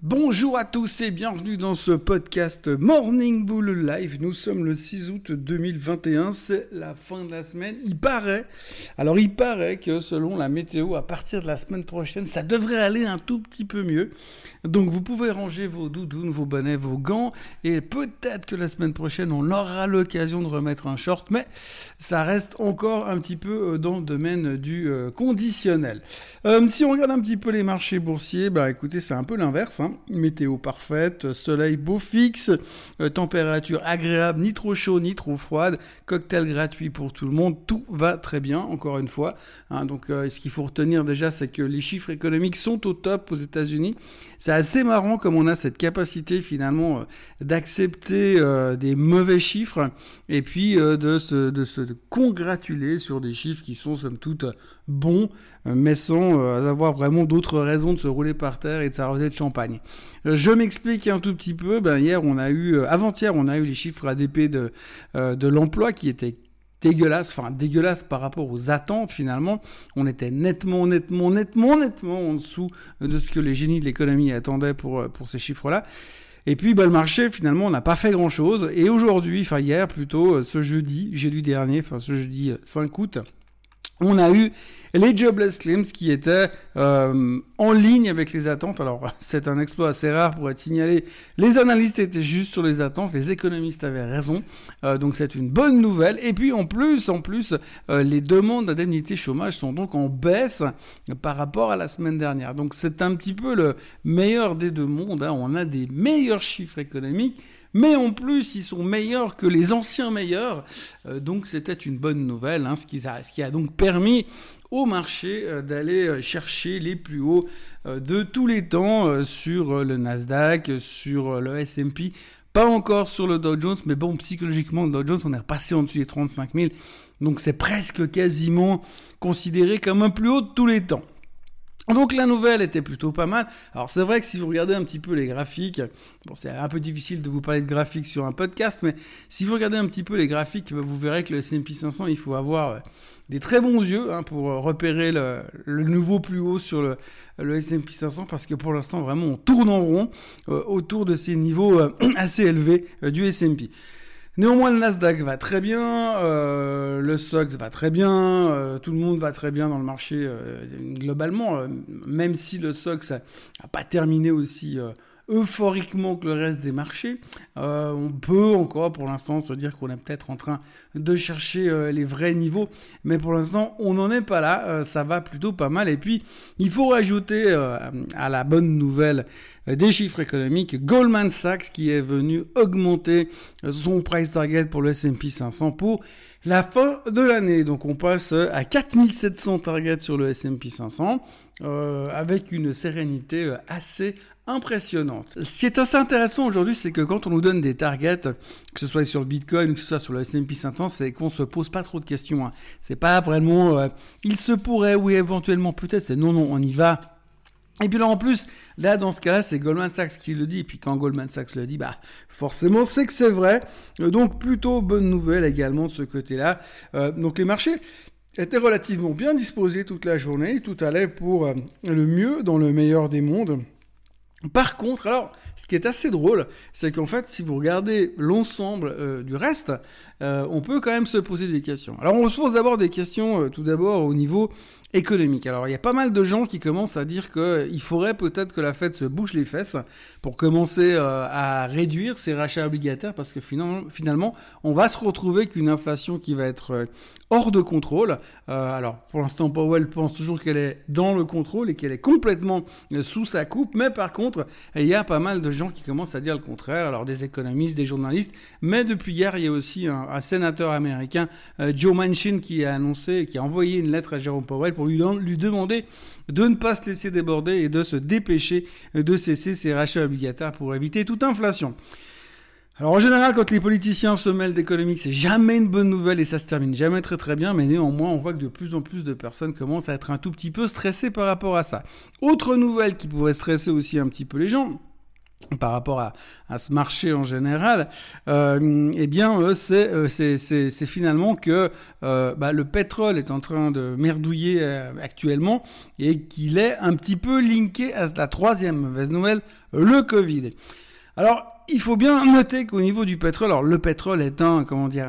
Bonjour à tous et bienvenue dans ce podcast Morning Bull Live. Nous sommes le 6 août 2021, c'est la fin de la semaine. Il paraît que selon la météo, à partir de la semaine prochaine, ça devrait aller un tout petit peu mieux. Donc vous pouvez ranger vos doudounes, vos bonnets, vos gants et peut-être que la semaine prochaine, on aura l'occasion de remettre un short, mais ça reste encore un petit peu dans le domaine du conditionnel. Si on regarde un petit peu les marchés boursiers, écoutez, c'est un peu l'inverse, hein. Météo parfaite, soleil beau fixe, température agréable, ni trop chaud ni trop froide, cocktail gratuit pour tout le monde, tout va très bien, encore une fois. Hein, donc ce qu'il faut retenir déjà, c'est que les chiffres économiques sont au top aux États-Unis. C'est assez marrant comme on a cette capacité finalement d'accepter des mauvais chiffres et puis de se congratuler sur des chiffres qui sont somme toute bons, mais sans avoir vraiment d'autres raisons de se rouler par terre et de s'arroser de champagne. Je m'explique un tout petit peu. Avant-hier, on a eu les chiffres ADP de l'emploi qui étaient dégueulasse par rapport aux attentes finalement. On était nettement en dessous de ce que les génies de l'économie attendaient pour ces chiffres-là. Et puis le marché finalement n'a pas fait grand-chose. Et aujourd'hui, hier plutôt, ce jeudi dernier, ce jeudi 5 août, on a eu les jobless claims qui étaient en ligne avec les attentes. Alors, c'est un exploit assez rare pour être signalé. Les analystes étaient juste sur les attentes, les économistes avaient raison. Donc, c'est une bonne nouvelle. Et puis, en plus, les demandes d'indemnité chômage sont donc en baisse par rapport à la semaine dernière. Donc, c'est un petit peu le meilleur des deux mondes, hein. On a des meilleurs chiffres économiques, mais en plus, ils sont meilleurs que les anciens meilleurs. Donc, c'était une bonne nouvelle, hein, ce qui a donc permis au marché d'aller chercher les plus hauts de tous les temps sur le Nasdaq, sur le S&P. Pas encore sur le Dow Jones, mais bon, psychologiquement, le Dow Jones, on est repassé en dessous des 35 000. Donc, c'est presque quasiment considéré comme un plus haut de tous les temps. Donc la nouvelle était plutôt pas mal. Alors c'est vrai que si vous regardez un petit peu les graphiques, bon c'est un peu difficile de vous parler de graphiques sur un podcast, mais si vous regardez un petit peu les graphiques, vous verrez que le S&P 500, il faut avoir des très bons yeux pour repérer le nouveau plus haut sur le S&P 500, parce que pour l'instant vraiment on tourne en rond autour de ces niveaux assez élevés du S&P. Néanmoins, le Nasdaq va très bien, le SOX va très bien, tout le monde va très bien dans le marché globalement, même si le SOX n'a pas terminé aussi euphoriquement que le reste des marchés. On peut encore pour l'instant se dire qu'on est peut-être en train de chercher les vrais niveaux, mais pour l'instant on n'en est pas là, ça va plutôt pas mal. Et puis il faut rajouter à la bonne nouvelle des chiffres économiques, Goldman Sachs qui est venu augmenter son price target pour le S&P 500 pour la fin de l'année. Donc on passe à 4700 targets sur le S&P 500 avec une sérénité assez impressionnante. Ce qui est assez intéressant aujourd'hui, c'est que quand on nous donne des targets, que ce soit sur le Bitcoin ou que ce soit sur le S&P 500, c'est qu'on se pose pas trop de questions. Hein. C'est pas vraiment il se pourrait, oui, éventuellement peut-être, c'est non, on y va. Et puis là, en plus, dans ce cas-là, c'est Goldman Sachs qui le dit. Et puis quand Goldman Sachs le dit, forcément, c'est que c'est vrai. Donc, plutôt bonne nouvelle également de ce côté-là. Donc, les marchés étaient relativement bien disposés toute la journée. Tout allait pour le mieux dans le meilleur des mondes. Par contre, alors, ce qui est assez drôle, c'est qu'en fait, si vous regardez l'ensemble du reste, on peut quand même se poser des questions. Alors, on se pose d'abord des questions, tout d'abord, au niveau économique. Alors, il y a pas mal de gens qui commencent à dire qu'il faudrait peut-être que la Fed se bouche les fesses pour commencer à réduire ses rachats obligataires, parce que finalement, on va se retrouver avec une inflation qui va être hors de contrôle. Alors, pour l'instant, Powell pense toujours qu'elle est dans le contrôle et qu'elle est complètement sous sa coupe, mais par contre, il y a pas mal de gens qui commencent à dire le contraire, alors des économistes, des journalistes, mais depuis hier, il y a aussi un sénateur américain, Joe Manchin, qui a annoncé, qui a envoyé une lettre à Jérôme Powell pour lui demander de ne pas se laisser déborder et de se dépêcher de cesser ses rachats obligataires pour éviter toute inflation. Alors en général, quand les politiciens se mêlent d'économie, c'est jamais une bonne nouvelle et ça se termine jamais très très bien, mais néanmoins, on voit que de plus en plus de personnes commencent à être un tout petit peu stressées par rapport à ça. Autre nouvelle qui pourrait stresser aussi un petit peu les gens, par rapport à ce marché en général, eh bien c'est finalement que le pétrole est en train de merdouiller actuellement et qu'il est un petit peu linké à la troisième mauvaise nouvelle, le Covid. Alors, il faut bien noter qu'au niveau du pétrole, alors le pétrole est un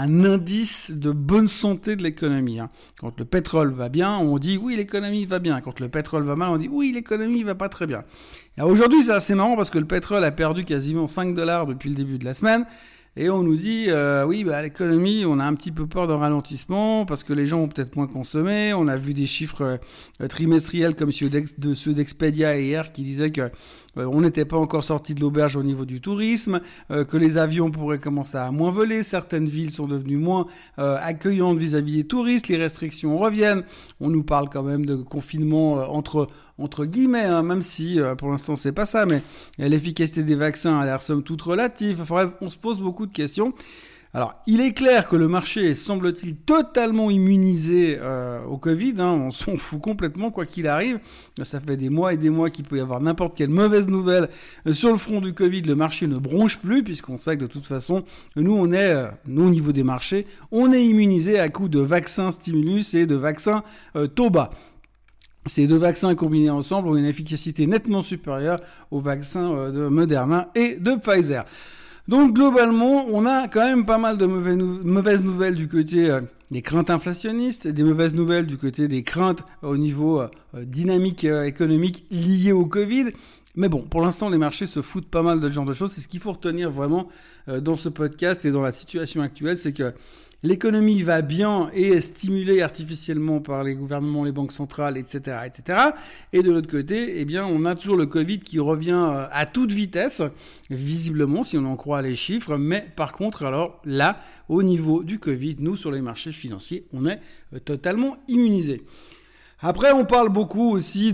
indice de bonne santé de l'économie. Quand le pétrole va bien, on dit oui, l'économie va bien. Quand le pétrole va mal, on dit oui, l'économie va pas très bien. Alors aujourd'hui, c'est assez marrant parce que le pétrole a perdu quasiment $5 depuis le début de la semaine. Et on nous dit, l'économie, on a un petit peu peur d'un ralentissement parce que les gens ont peut-être moins consommé. On a vu des chiffres trimestriels comme ceux d'Expedia hier qui disaient que on n'était pas encore sorti de l'auberge au niveau du tourisme, que les avions pourraient commencer à moins voler, certaines villes sont devenues moins accueillantes vis-à-vis des touristes, les restrictions reviennent. On nous parle quand même de confinement entre guillemets, même si pour l'instant c'est pas ça, mais l'efficacité des vaccins a l'air somme toute relative. Enfin bref, on se pose beaucoup de questions. Alors, il est clair que le marché est, semble-t-il, totalement immunisé au Covid. On s'en fout complètement, quoi qu'il arrive. Ça fait des mois et des mois qu'il peut y avoir n'importe quelle mauvaise nouvelle sur le front du Covid. Le marché ne bronche plus, puisqu'on sait que de toute façon, nous, au niveau des marchés, on est immunisé à coup de vaccins stimulus et de vaccins taux bas. Ces deux vaccins combinés ensemble ont une efficacité nettement supérieure aux vaccins de Moderna et de Pfizer. Donc globalement, on a quand même pas mal de mauvaises nouvelles du côté des craintes inflationnistes, des mauvaises nouvelles du côté des craintes au niveau dynamique économique liées au Covid. Mais bon, pour l'instant, les marchés se foutent pas mal de ce genre de choses. C'est ce qu'il faut retenir vraiment dans ce podcast et dans la situation actuelle, c'est que l'économie va bien et est stimulée artificiellement par les gouvernements, les banques centrales, etc., etc. Et de l'autre côté, eh bien, on a toujours le Covid qui revient à toute vitesse, visiblement, si on en croit les chiffres. Mais par contre, alors là, au niveau du Covid, nous, sur les marchés financiers, on est totalement immunisés. Après, on parle beaucoup aussi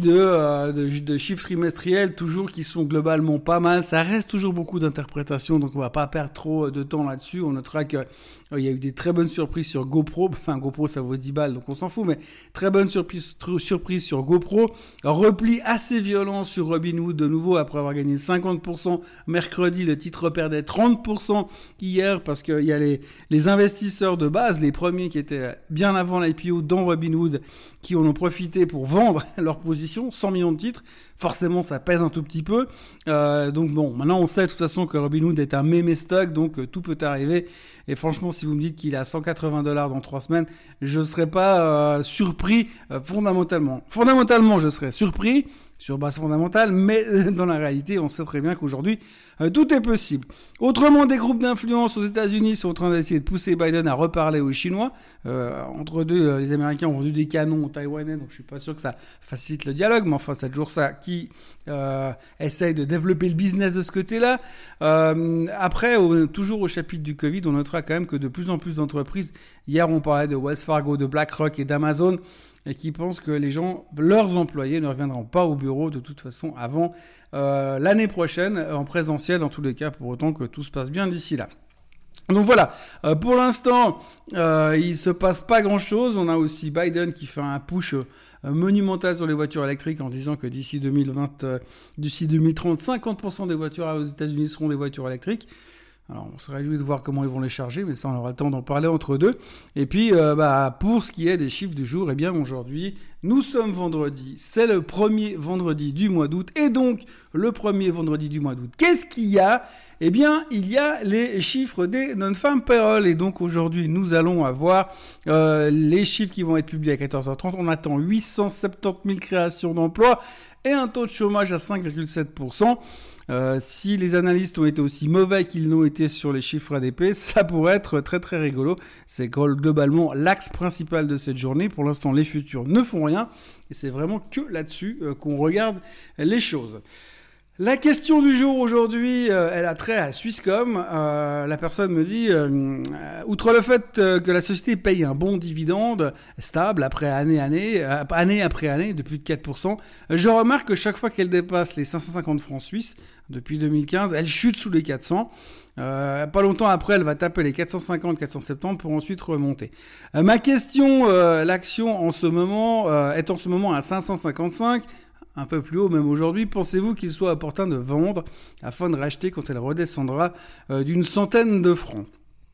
de chiffres trimestriels, toujours qui sont globalement pas mal. Ça reste toujours beaucoup d'interprétations, donc on va pas perdre trop de temps là-dessus. On notera que il y a eu des très bonnes surprises sur GoPro. Enfin, GoPro, ça vaut 10 balles, donc on s'en fout, mais très bonne surprise sur GoPro. Repli assez violent sur Robinhood, de nouveau, après avoir gagné 50% mercredi. Le titre perdait 30% hier, parce qu'il y a les investisseurs de base, les premiers qui étaient bien avant l'IPO dans Robinhood, qui en ont profité pour vendre leur position, 100 millions de titres. Forcément, ça pèse un tout petit peu. Donc bon, maintenant on sait de toute façon que Robinhood est un mémé stock, donc tout peut arriver. Et franchement, si vous me dites qu'il est à $180 dans 3 semaines, je ne serais pas surpris fondamentalement. Fondamentalement, je serais surpris sur base fondamentale, mais dans la réalité, on sait très bien qu'aujourd'hui, tout est possible. Autrement, des groupes d'influence aux États-Unis sont en train d'essayer de pousser Biden à reparler aux Chinois. Entre deux, les Américains ont vendu des canons aux Taïwanais, donc je suis pas sûr que ça facilite le dialogue, mais enfin, c'est toujours ça qui essaye de développer le business de ce côté-là. Après, toujours au chapitre du Covid, on notera quand même que de plus en plus d'entreprises, hier on parlait de Wells Fargo, de BlackRock et d'Amazon, et qui pensent que leurs employés ne reviendront pas au bureau de toute façon avant l'année prochaine, en présentiel en tous les cas, pour autant que tout se passe bien d'ici là. Donc voilà, pour l'instant, il se passe pas grand-chose. On a aussi Biden qui fait un push monumental sur les voitures électriques en disant que d'ici 2030, 50% des voitures aux États-Unis seront des voitures électriques. Alors, on se réjouit de voir comment ils vont les charger, mais ça, on aura le temps d'en parler entre deux. Et puis, pour ce qui est des chiffres du jour, eh bien, aujourd'hui, nous sommes vendredi. C'est le premier vendredi du mois d'août. Et donc, le premier vendredi du mois d'août, qu'est-ce qu'il y a ? Eh bien, il y a les chiffres des non-farm payroll. Et donc, aujourd'hui, nous allons avoir les chiffres qui vont être publiés à 14h30. On attend 870 000 créations d'emplois et un taux de chômage à 5,7%. Si les analystes ont été aussi mauvais qu'ils l'ont été sur les chiffres ADP, ça pourrait être très très rigolo. C'est globalement l'axe principal de cette journée. Pour l'instant, les futurs ne font rien et c'est vraiment que là-dessus qu'on regarde les choses. La question du jour aujourd'hui, elle a trait à Swisscom. La personne me dit, outre le fait que la société paye un bon dividende stable année après année de plus de 4%, je remarque que chaque fois qu'elle dépasse les 550 francs suisses, depuis 2015, elle chute sous les 400. Pas longtemps après, elle va taper les 450-470 pour ensuite remonter. Ma question, l'action en ce moment est en ce moment à 555. un peu plus haut, même aujourd'hui. Pensez-vous qu'il soit opportun de vendre afin de racheter quand elle redescendra d'une centaine de francs?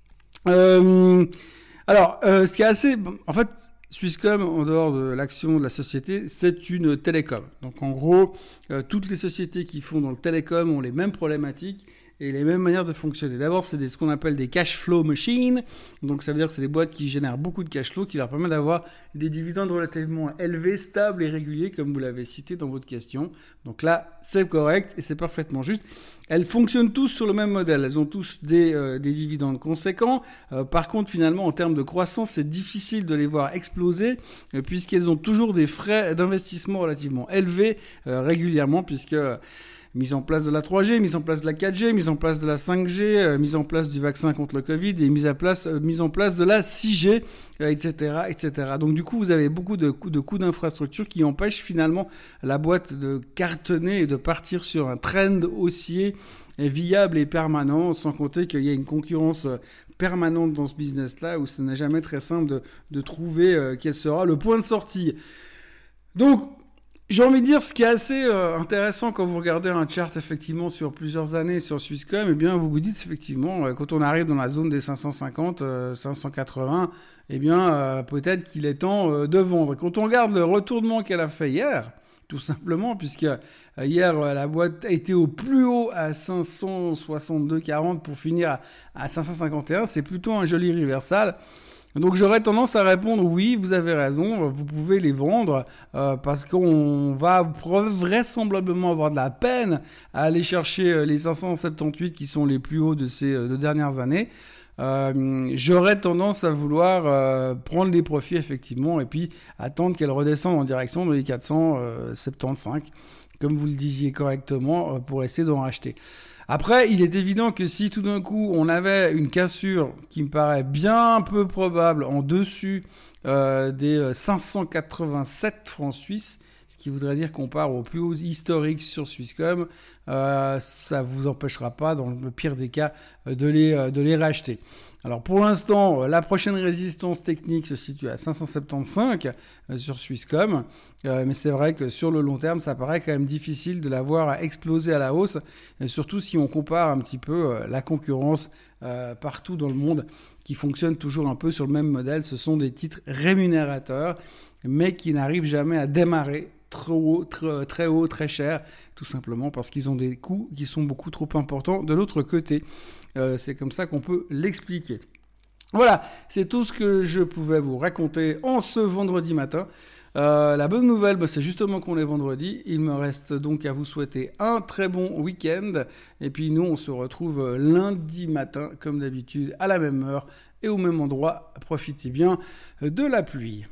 Ce qui est assez... En fait, Swisscom, en dehors de l'action de la société, c'est une télécom. Donc en gros, toutes les sociétés qui font dans le télécom ont les mêmes problématiques et les mêmes manières de fonctionner. D'abord, c'est ce qu'on appelle des cash flow machines. Donc ça veut dire que c'est des boîtes qui génèrent beaucoup de cash flow, qui leur permettent d'avoir des dividendes relativement élevés, stables et réguliers, comme vous l'avez cité dans votre question. Donc là, c'est correct et c'est parfaitement juste. Elles fonctionnent tous sur le même modèle. Elles ont tous des dividendes conséquents. Par contre, finalement, en termes de croissance, c'est difficile de les voir exploser puisqu'elles ont toujours des frais d'investissement relativement élevés régulièrement, puisque mise en place de la 3G, mise en place de la 4G, mise en place de la 5G, mise en place du vaccin contre le Covid et mise en place de la 6G, etc., etc. Donc du coup, vous avez beaucoup de coûts d'infrastructure qui empêchent finalement la boîte de cartonner et de partir sur un trend haussier viable et permanent, sans compter qu'il y a une concurrence permanente dans ce business-là où ce n'est jamais très simple de trouver quel sera le point de sortie. Donc, j'ai envie de dire, ce qui est assez intéressant quand vous regardez un chart effectivement sur plusieurs années sur Swisscom, eh bien vous vous dites effectivement, quand on arrive dans la zone des 550, 580, eh bien peut-être qu'il est temps de vendre. Quand on regarde le retournement qu'elle a fait hier, tout simplement, puisque hier la boîte a été au plus haut à 562,40 pour finir à 551, c'est plutôt un joli reversal. Donc j'aurais tendance à répondre oui, vous avez raison, vous pouvez les vendre parce qu'on va vraisemblablement avoir de la peine à aller chercher les 578 qui sont les plus hauts de ces 2 dernières années. J'aurais tendance à vouloir prendre les profits effectivement et puis attendre qu'elle redescende en direction de les 475, comme vous le disiez correctement, pour essayer d'en racheter. Après, il est évident que si tout d'un coup on avait une cassure qui me paraît bien peu probable en dessus des 587 francs suisses, ce qui voudrait dire qu'on part au plus haut historique sur Swisscom, ça vous empêchera pas, dans le pire des cas, de les racheter. Alors pour l'instant, la prochaine résistance technique se situe à 575 sur Swisscom, mais c'est vrai que sur le long terme, ça paraît quand même difficile de la voir exploser à la hausse, et surtout si on compare un petit peu la concurrence partout dans le monde, qui fonctionne toujours un peu sur le même modèle. Ce sont des titres rémunérateurs, mais qui n'arrivent jamais à démarrer très haut, très cher, tout simplement parce qu'ils ont des coûts qui sont beaucoup trop importants de l'autre côté. C'est comme ça qu'on peut l'expliquer. Voilà, c'est tout ce que je pouvais vous raconter en ce vendredi matin. La bonne nouvelle, c'est justement qu'on est vendredi. Il me reste donc à vous souhaiter un très bon week-end. Et puis nous, on se retrouve lundi matin, comme d'habitude, à la même heure et au même endroit. Profitez bien de la pluie.